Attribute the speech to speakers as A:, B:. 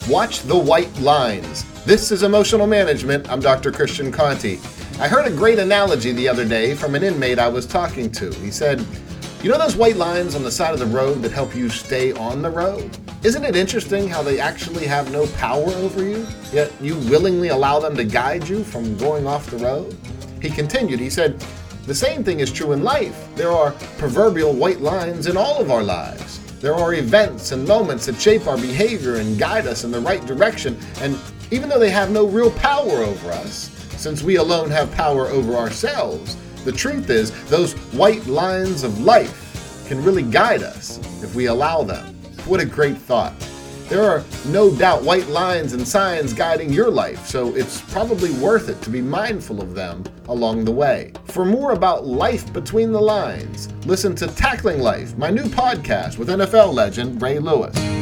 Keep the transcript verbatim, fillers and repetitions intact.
A: Watch the white lines. This is Emotional Management. I'm Doctor Christian Conti. I heard a great analogy the other day from an inmate I was talking to. He said, you know those white lines on the side of the road that help you stay on the road? Isn't it interesting how they actually have no power over you, yet you willingly allow them to guide you from going off the road? He continued, he said, the same thing is true in life. There are proverbial white lines in all of our lives. There are events and moments that shape our behavior and guide us in the right direction, and even though they have no real power over us, since we alone have power over ourselves, the truth is those white lines of life can really guide us if we allow them. What a great thought. There are no doubt white lines and signs guiding your life, so it's probably worth it to be mindful of them along the way. For more about life between the lines, listen to Tackling Life, my new podcast with N F L legend Ray Lewis.